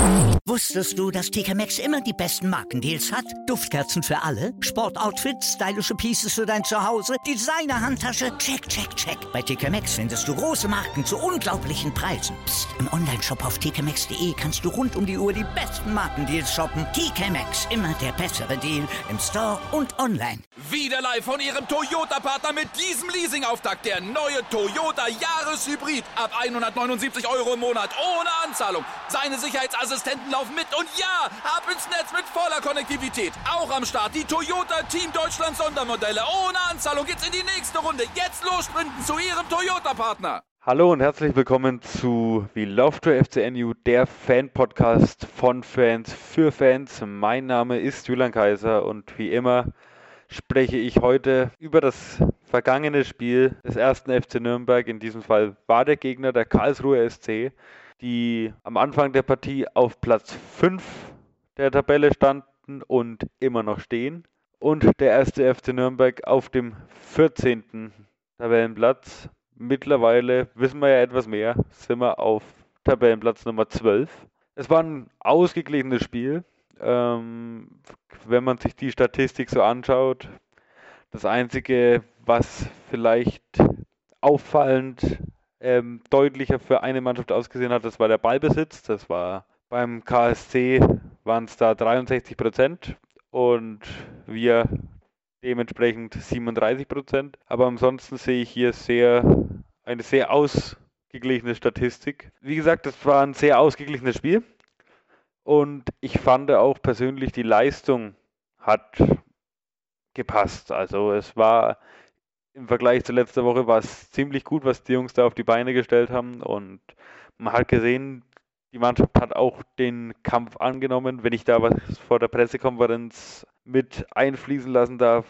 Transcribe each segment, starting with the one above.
Wusstest du, dass TK Maxx immer die besten Markendeals hat? Duftkerzen für alle, Sportoutfits, stylische Pieces für dein Zuhause, Designer-Handtasche, check, check, check. Bei TK Maxx findest du große Marken zu unglaublichen Preisen. Psst. Im Onlineshop auf tkmaxx.de kannst du rund um die Uhr die besten Markendeals shoppen. TK Maxx, immer der bessere Deal im Store und online. Wieder live von Ihrem Toyota-Partner mit diesem Leasing-Auftakt. Der neue Toyota Jahreshybrid. Ab 179 € im Monat. Ohne Anzahlung. Seine Sicherheitsassistenten laufen mit. Und ja, ab ins Netz mit voller Konnektivität. Auch am Start die Toyota Team Deutschland Sondermodelle. Ohne Anzahlung geht's in die nächste Runde. Jetzt los sprinten zu Ihrem Toyota-Partner. Hallo und herzlich willkommen zu We Love to FCNU, der Fan-Podcast von Fans für Fans. Mein Name ist Julian Kaiser und wie immer spreche ich heute über das vergangene Spiel des ersten FC Nürnberg. In diesem Fall war der Gegner der Karlsruher SC, die am Anfang der Partie auf Platz 5 der Tabelle standen und immer noch stehen. Und der erste FC Nürnberg auf dem 14. Tabellenplatz. Mittlerweile wissen wir ja etwas mehr, sind wir auf Tabellenplatz Nummer 12. Es war ein ausgeglichenes Spiel. Wenn man sich die Statistik so anschaut, das Einzige, was vielleicht auffallend deutlicher für eine Mannschaft ausgesehen hat, das war der Ballbesitz. Das war beim KSC waren es da 63% und wir dementsprechend 37%. Aber ansonsten sehe ich hier eine sehr ausgeglichene Statistik. Wie gesagt, das war ein sehr ausgeglichenes Spiel. Und ich fand auch persönlich, die Leistung hat gepasst. Also es war im Vergleich zu letzter Woche war es ziemlich gut, was die Jungs da auf die Beine gestellt haben. Und man hat gesehen, die Mannschaft hat auch den Kampf angenommen. Wenn ich da was vor der Pressekonferenz mit einfließen lassen darf,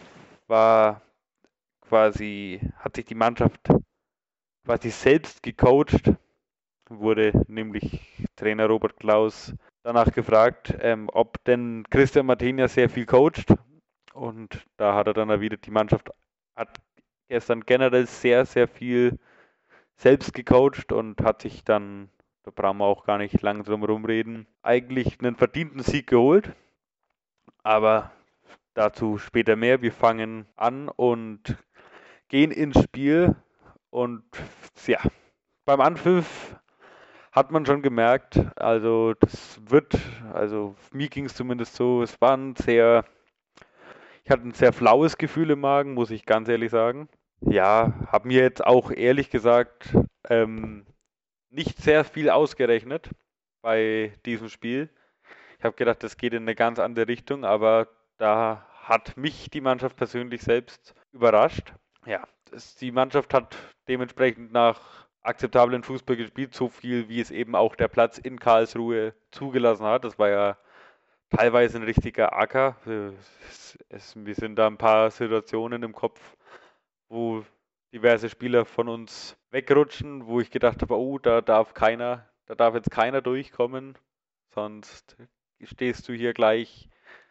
hat sich die Mannschaft quasi selbst gecoacht. Wurde nämlich Trainer Robert Klaus danach gefragt, ob denn Christian Martinia sehr viel coacht. Und da hat er dann erwidert, die Mannschaft hat gestern generell sehr, sehr viel selbst gecoacht und hat sich dann, da brauchen wir auch gar nicht lang drum rumreden, eigentlich einen verdienten Sieg geholt. Aber dazu später mehr. Wir fangen an und gehen ins Spiel. Und ja, beim Anpfiff hat man schon gemerkt, also mir ging es zumindest so, ich hatte ein sehr flaues Gefühl im Magen, muss ich ganz ehrlich sagen. Ja, habe mir jetzt auch ehrlich gesagt nicht sehr viel ausgerechnet bei diesem Spiel. Ich habe gedacht, das geht in eine ganz andere Richtung, aber da hat mich die Mannschaft persönlich selbst überrascht. Ja, die Mannschaft hat dementsprechend nach akzeptablen Fußball gespielt, so viel wie es eben auch der Platz in Karlsruhe zugelassen hat. Das war ja teilweise ein richtiger Acker. Mir sind da ein paar Situationen im Kopf, wo diverse Spieler von uns wegrutschen, wo ich gedacht habe, oh, da darf jetzt keiner durchkommen, sonst liegst du hier gleich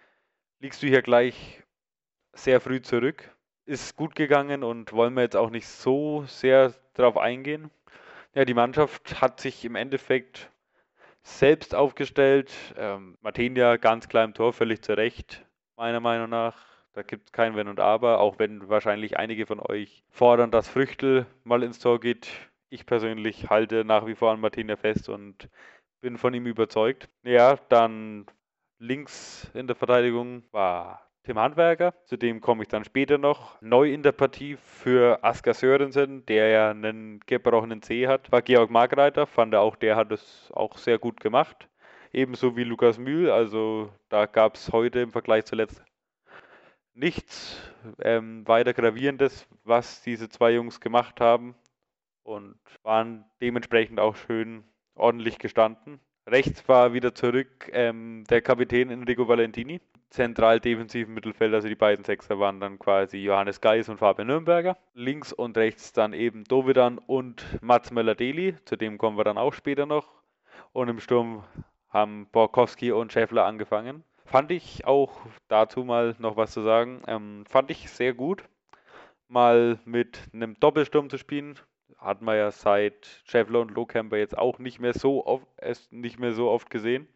sehr früh zurück. Ist gut gegangen und wollen wir jetzt auch nicht so sehr darauf eingehen. Ja, die Mannschaft hat sich im Endeffekt selbst aufgestellt. Martinia ganz klar im Tor, völlig zu Recht, meiner Meinung nach. Da gibt es kein Wenn und Aber, auch wenn wahrscheinlich einige von euch fordern, dass Früchtl mal ins Tor geht. Ich persönlich halte nach wie vor an Martinia fest und bin von ihm überzeugt. Ja, dann links in der Verteidigung war Tim Handwerker, zu dem komme ich dann später noch. Neu in der Partie für Asker Sörensen, der ja einen gebrochenen Zeh hat, war Georg Markreiter. Fand er auch, der hat es auch sehr gut gemacht. Ebenso wie Lukas Mühl, also da gab es heute im Vergleich zuletzt nichts weiter Gravierendes, was diese zwei Jungs gemacht haben und waren dementsprechend auch schön ordentlich gestanden. Rechts war wieder zurück der Kapitän Enrico Valentini. Zentral defensiven Mittelfeld, also die beiden Sechser waren dann quasi Johannes Geis und Fabian Nürnberger. Links und rechts dann eben Dovedan und Mats Möller-Deli, zu dem kommen wir dann auch später noch. Und im Sturm haben Borkowski und Schäffler angefangen. Fand ich auch dazu mal noch was zu sagen, fand ich sehr gut, mal mit einem Doppelsturm zu spielen. Hat man ja seit Schäffler und Lohkemper jetzt auch nicht mehr so oft gesehen.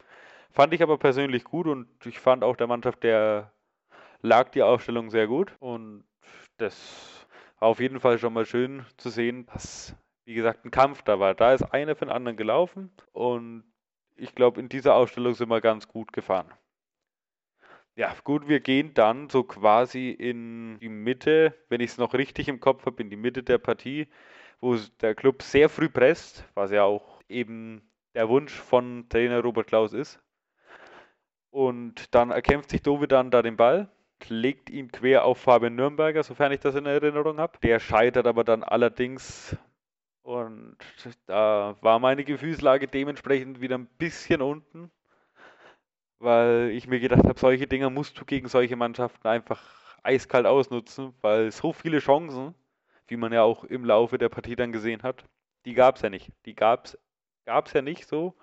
Fand ich aber persönlich gut und ich fand auch der Mannschaft, der lag die Aufstellung sehr gut. Und das war auf jeden Fall schon mal schön zu sehen, dass, wie gesagt, ein Kampf da war. Da ist einer für den anderen gelaufen und ich glaube, in dieser Aufstellung sind wir ganz gut gefahren. Ja, gut, wir gehen dann so quasi in die Mitte, wenn ich es noch richtig im Kopf habe, in die Mitte der Partie, wo der Club sehr früh presst, was ja auch eben der Wunsch von Trainer Robert Klaus ist. Und dann erkämpft sich Dovedan da den Ball, legt ihn quer auf Fabian Nürnberger, sofern ich das in Erinnerung habe. Der scheitert aber dann allerdings und da war meine Gefühlslage dementsprechend wieder ein bisschen unten, weil ich mir gedacht habe, solche Dinger musst du gegen solche Mannschaften einfach eiskalt ausnutzen, weil so viele Chancen, wie man ja auch im Laufe der Partie dann gesehen hat, die gab es ja nicht. Die gab's ja nicht so.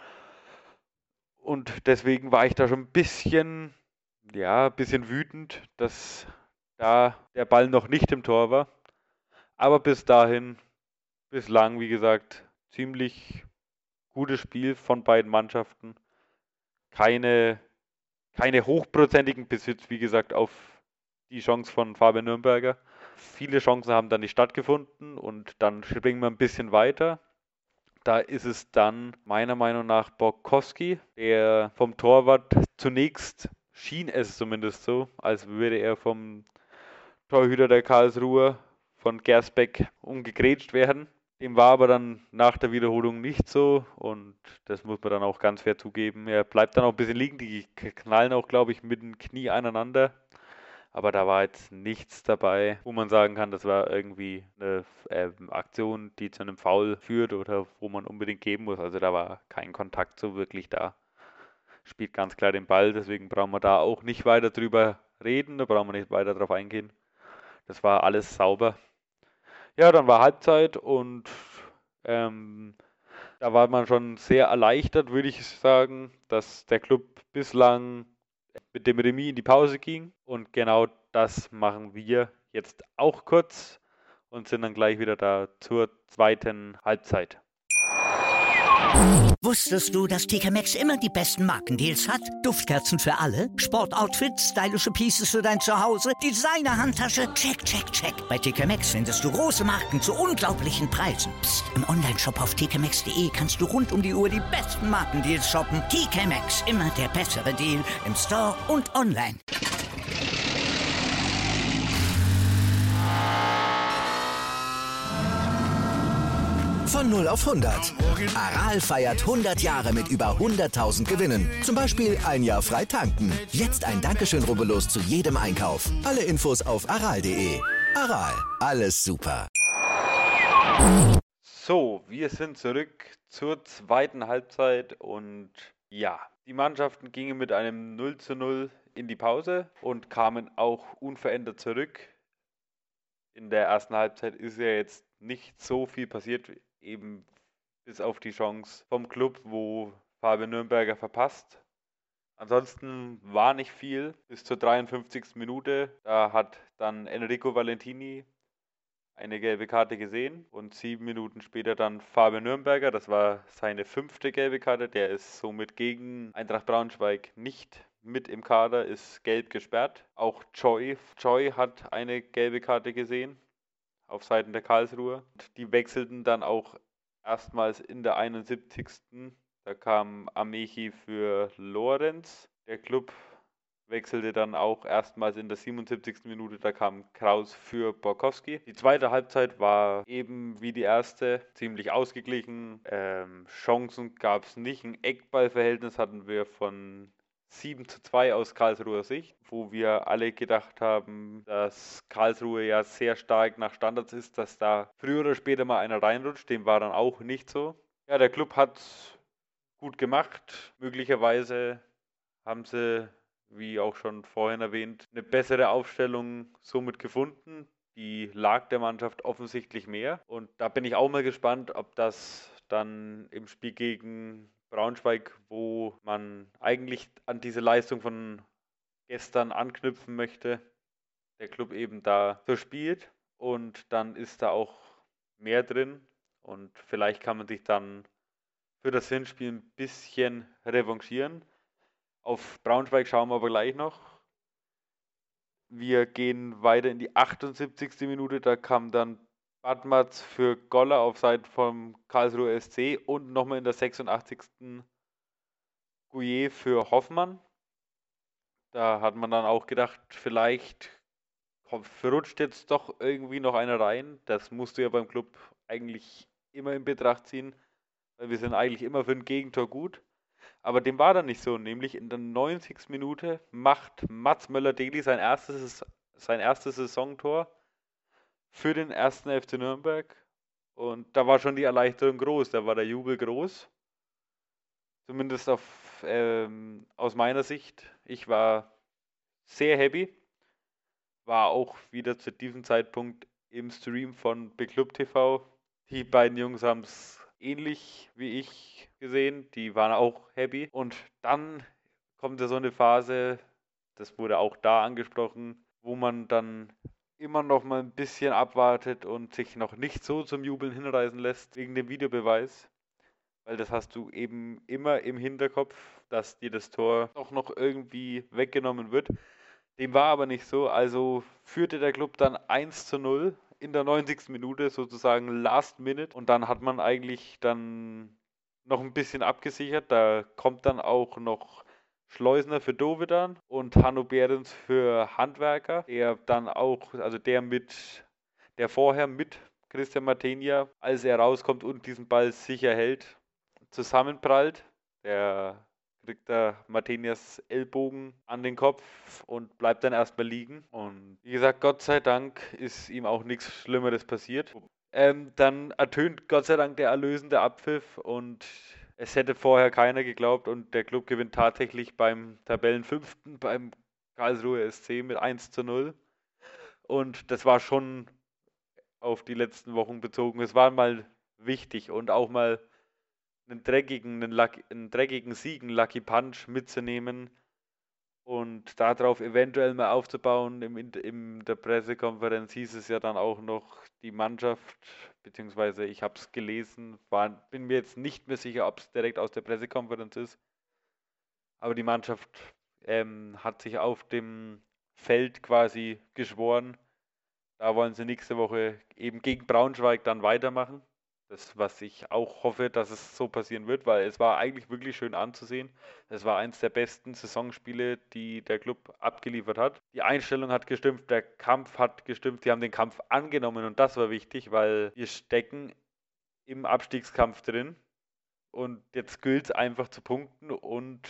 Und deswegen war ich da schon ein bisschen, ja, ein bisschen wütend, dass da der Ball noch nicht im Tor war. Aber bis dahin, bislang, wie gesagt, ziemlich gutes Spiel von beiden Mannschaften. Keine, keine hochprozentigen Besitz, wie gesagt, auf die Chance von Fabian Nürnberger. Viele Chancen haben dann nicht stattgefunden und dann springen wir ein bisschen weiter. Da ist es dann meiner Meinung nach Borkowski, der vom Torwart zunächst schien es zumindest so, als würde er vom Torhüter der Karlsruher von Gersbeck umgegrätscht werden. Dem war aber dann nach der Wiederholung nicht so und das muss man dann auch ganz fair zugeben. Er bleibt dann auch ein bisschen liegen, die knallen auch, glaube ich, mit dem Knie aneinander. Aber da war jetzt nichts dabei, wo man sagen kann, das war irgendwie eine Aktion, die zu einem Foul führt oder wo man unbedingt geben muss. Also da war kein Kontakt so wirklich da. Spielt ganz klar den Ball, deswegen brauchen wir da auch nicht weiter drüber reden, da brauchen wir nicht weiter drauf eingehen. Das war alles sauber. Ja, dann war Halbzeit und da war man schon sehr erleichtert, würde ich sagen, dass der Club bislang mit dem Remis in die Pause ging. Und genau das machen wir jetzt auch kurz und sind dann gleich wieder da zur zweiten Halbzeit. Wusstest du, dass TK Maxx immer die besten Markendeals hat? Duftkerzen für alle, Sportoutfits, stylische Pieces für dein Zuhause, Designer-Handtasche, check, check, check. Bei TK Maxx findest du große Marken zu unglaublichen Preisen. Psst. Im Onlineshop auf tkmaxx.de kannst du rund um die Uhr die besten Markendeals shoppen. TK Maxx, immer der bessere Deal im Store und online. Von 0 auf 100. Aral feiert 100 Jahre mit über 100.000 Gewinnen. Zum Beispiel ein Jahr frei tanken. Jetzt ein Dankeschön, rubbellos zu jedem Einkauf. Alle Infos auf aral.de. Aral, alles super. So, wir sind zurück zur zweiten Halbzeit und ja, die Mannschaften gingen mit einem 0:0 in die Pause und kamen auch unverändert zurück. In der ersten Halbzeit ist ja jetzt nicht so viel passiert, eben bis auf die Chance vom Club, wo Fabian Nürnberger verpasst. Ansonsten war nicht viel bis zur 53. Minute. Da hat dann Enrico Valentini eine gelbe Karte gesehen und 7 Minuten später dann Fabian Nürnberger. Das war seine 5. gelbe Karte. Der ist somit gegen Eintracht Braunschweig nicht mit im Kader, ist gelb gesperrt. Auch Choi hat eine gelbe Karte gesehen auf Seiten der Karlsruher. Die wechselten dann auch erstmals in der 71. Da kam Amechi für Lorenz. Der Club wechselte dann auch erstmals in der 77. Minute. Da kam Kraus für Borkowski. Die zweite Halbzeit war eben wie die erste ziemlich ausgeglichen. Chancen gab es nicht. Ein Eckballverhältnis hatten wir von 7:2 aus Karlsruher Sicht, wo wir alle gedacht haben, dass Karlsruhe ja sehr stark nach Standards ist, dass da früher oder später mal einer reinrutscht. Dem war dann auch nicht so. Ja, der Club hat gut gemacht. Möglicherweise haben sie, wie auch schon vorhin erwähnt, eine bessere Aufstellung somit gefunden. Die lag der Mannschaft offensichtlich mehr. Und da bin ich auch mal gespannt, ob das dann im Spiel gegen Braunschweig, wo man eigentlich an diese Leistung von gestern anknüpfen möchte, der Club eben da so spielt und dann ist da auch mehr drin und vielleicht kann man sich dann für das Hinspiel ein bisschen revanchieren. Auf Braunschweig schauen wir aber gleich noch. Wir gehen weiter in die 78. Minute. Da kam dann Badmatz für Goller auf Seiten vom Karlsruher SC und nochmal in der 86. Gouillet für Hoffmann. Da hat man dann auch gedacht, vielleicht rutscht jetzt doch irgendwie noch einer rein. Das musst du ja beim Club eigentlich immer in Betracht ziehen, weil wir sind eigentlich immer für ein Gegentor gut. Aber dem war dann nicht so, nämlich in der 90. Minute macht Mats Möller-Deli sein erstes Saisontor für den 1. FC Nürnberg. Und da war schon die Erleichterung groß, da war der Jubel groß. Zumindest aus meiner Sicht. Ich war sehr happy. War auch wieder zu diesem Zeitpunkt im Stream von Beklub TV. Die beiden Jungs haben es ähnlich wie ich gesehen. Die waren auch happy. Und dann kommt ja so eine Phase, das wurde auch da angesprochen, wo man dann immer noch mal ein bisschen abwartet und sich noch nicht so zum Jubeln hinreißen lässt wegen dem Videobeweis. Weil das hast du eben immer im Hinterkopf, dass dir das Tor doch noch irgendwie weggenommen wird. Dem war aber nicht so, also führte der Club dann 1:0 in der 90. Minute, sozusagen Last Minute. Und dann hat man eigentlich dann noch ein bisschen abgesichert. Da kommt dann auch noch Schleusner für Dovedan und Hanno Behrens für Handwerker, der dann auch, also der vorher mit Christian Martinia, als er rauskommt und diesen Ball sicher hält, zusammenprallt. Der kriegt da Martinias Ellbogen an den Kopf und bleibt dann erstmal liegen. Und wie gesagt, Gott sei Dank ist ihm auch nichts Schlimmeres passiert. Dann ertönt Gott sei Dank der erlösende Abpfiff und es hätte vorher keiner geglaubt und der Club gewinnt tatsächlich beim Tabellenfünften, beim Karlsruher SC mit 1:0. Und das war schon auf die letzten Wochen bezogen. Es war mal wichtig und auch mal einen dreckigen Sieg, einen Lucky Punch mitzunehmen und darauf eventuell mal aufzubauen. In der Pressekonferenz hieß es ja dann auch noch, die Mannschaft, beziehungsweise ich habe es gelesen, bin mir jetzt nicht mehr sicher, ob es direkt aus der Pressekonferenz ist, aber die Mannschaft hat sich auf dem Feld quasi geschworen, da wollen sie nächste Woche eben gegen Braunschweig dann weitermachen. Das, was ich auch hoffe, dass es so passieren wird, weil es war eigentlich wirklich schön anzusehen. Es war eins der besten Saisonspiele, die der Club abgeliefert hat. Die Einstellung hat gestimmt, der Kampf hat gestimmt, sie haben den Kampf angenommen und das war wichtig, weil wir stecken im Abstiegskampf drin und jetzt gilt es einfach zu punkten und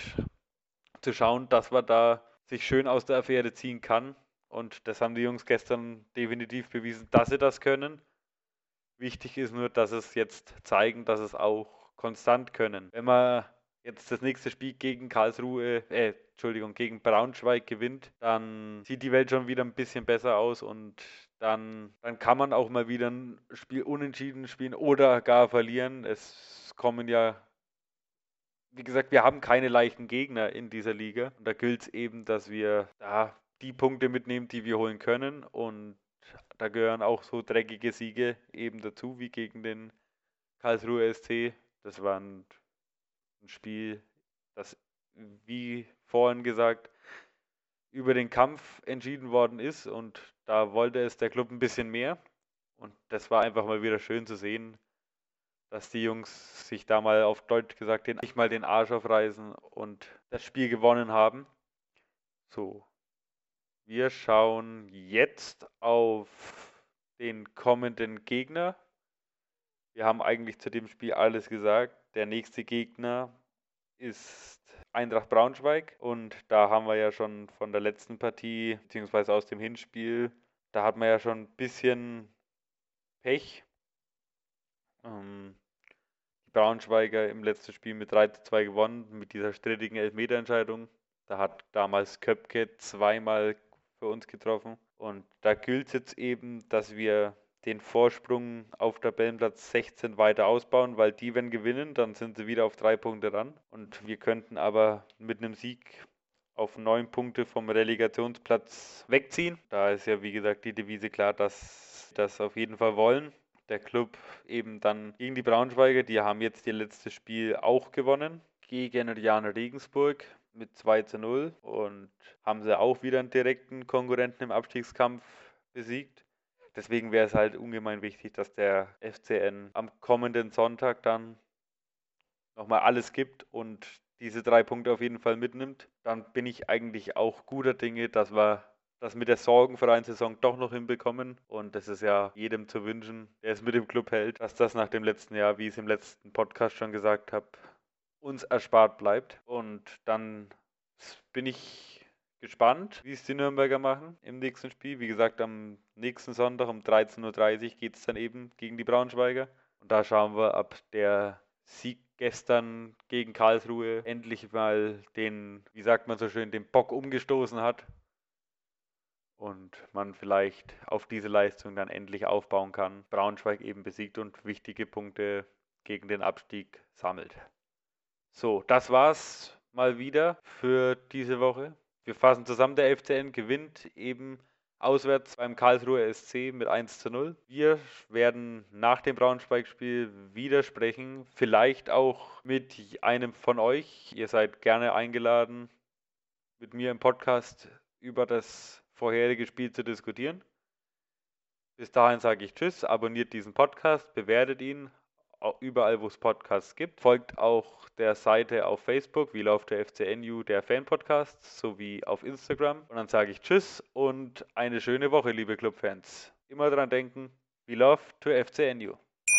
zu schauen, dass man da sich schön aus der Affäre ziehen kann. Und das haben die Jungs gestern definitiv bewiesen, dass sie das können. Wichtig ist nur, dass es jetzt zeigen, dass es auch konstant können. Wenn man jetzt das nächste Spiel gegen gegen Braunschweig gewinnt, dann sieht die Welt schon wieder ein bisschen besser aus und dann kann man auch mal wieder ein Spiel unentschieden spielen oder gar verlieren. Es kommen ja, wie gesagt, wir haben keine leichten Gegner in dieser Liga. Und da gilt es eben, dass wir da die Punkte mitnehmen, die wir holen können und da gehören auch so dreckige Siege eben dazu, wie gegen den Karlsruher SC. Das war ein Spiel, das, wie vorhin gesagt, über den Kampf entschieden worden ist und da wollte es der Club ein bisschen mehr. Und das war einfach mal wieder schön zu sehen, dass die Jungs sich da mal auf Deutsch gesagt nicht mal den Arsch aufreißen und das Spiel gewonnen haben. So. Wir schauen jetzt auf den kommenden Gegner. Wir haben eigentlich zu dem Spiel alles gesagt. Der nächste Gegner ist Eintracht Braunschweig und da haben wir ja schon von der letzten Partie, beziehungsweise aus dem Hinspiel, da hat man ja schon ein bisschen Pech. Die Braunschweiger im letzten Spiel mit 3:2 gewonnen, mit dieser strittigen Elfmeterentscheidung. Da hat damals Köpke zweimal für uns getroffen. Und da gilt es jetzt eben, dass wir den Vorsprung auf Tabellenplatz 16 weiter ausbauen, weil die, wenn gewinnen, dann sind sie wieder auf 3 Punkte ran. Und wir könnten aber mit einem Sieg auf 9 Punkte vom Relegationsplatz wegziehen. Da ist ja, wie gesagt, die Devise klar, dass sie das auf jeden Fall wollen. Der Club eben dann gegen die Braunschweiger, die haben jetzt ihr letztes Spiel auch gewonnen gegen Jan Regensburg. mit 2:0 und haben sie auch wieder einen direkten Konkurrenten im Abstiegskampf besiegt. Deswegen wäre es halt ungemein wichtig, dass der FCN am kommenden Sonntag dann nochmal alles gibt und diese 3 Punkte auf jeden Fall mitnimmt. Dann bin ich eigentlich auch guter Dinge, dass wir das mit der Sorgenvereinssaison doch noch hinbekommen. Und das ist ja jedem zu wünschen, der es mit dem Club hält, dass das nach dem letzten Jahr, wie ich es im letzten Podcast schon gesagt habe, uns erspart bleibt. Und dann bin ich gespannt, wie es die Nürnberger machen im nächsten Spiel. Wie gesagt, am nächsten Sonntag um 13:30 Uhr geht es dann eben gegen die Braunschweiger. Und da schauen wir, ob der Sieg gestern gegen Karlsruhe endlich mal den, wie sagt man so schön, den Bock umgestoßen hat. Und man vielleicht auf diese Leistung dann endlich aufbauen kann. Braunschweig eben besiegt und wichtige Punkte gegen den Abstieg sammelt. So, das war's mal wieder für diese Woche. Wir fassen zusammen, der FCN gewinnt eben auswärts beim Karlsruher SC mit 1:0. Wir werden nach dem Braunschweig-Spiel wieder sprechen, vielleicht auch mit einem von euch. Ihr seid gerne eingeladen, mit mir im Podcast über das vorherige Spiel zu diskutieren. Bis dahin sage ich Tschüss, abonniert diesen Podcast, bewertet ihn überall, wo es Podcasts gibt. Folgt auch der Seite auf Facebook, wie läuft der FCNU, der Fan-Podcast, sowie auf Instagram. Und dann sage ich Tschüss und eine schöne Woche, liebe Clubfans. Immer dran denken, we love to FCNU.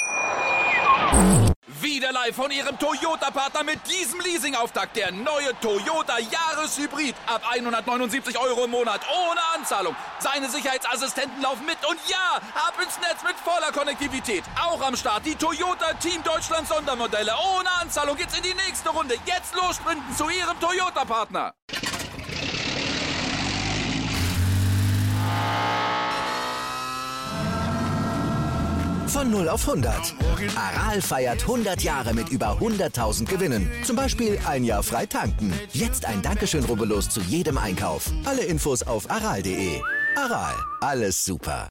Wieder live von Ihrem Toyota-Partner mit diesem Leasing-Auftakt. Der neue Toyota Jahreshybrid. Ab 179 € im Monat. Ohne Anzahlung. Seine Sicherheitsassistenten laufen mit. Und ja, ab ins Netz mit voller Konnektivität. Auch am Start die Toyota Team Deutschland Sondermodelle. Ohne Anzahlung geht's in die nächste Runde. Jetzt los sprinten zu Ihrem Toyota-Partner. Von 0 auf 100. Aral feiert 100 Jahre mit über 100.000 Gewinnen. Zum Beispiel ein Jahr frei tanken. Jetzt ein Dankeschön, rubbellos zu jedem Einkauf. Alle Infos auf aral.de. Aral, alles super.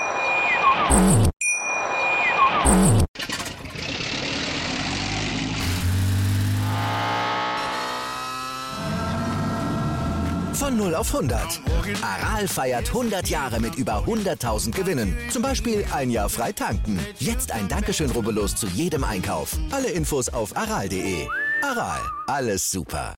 Von 0 auf 100. Aral feiert 100 Jahre mit über 100.000 Gewinnen. Zum Beispiel ein Jahr frei tanken. Jetzt ein Dankeschön, rubbellos zu jedem Einkauf. Alle Infos auf aral.de. Aral, alles super.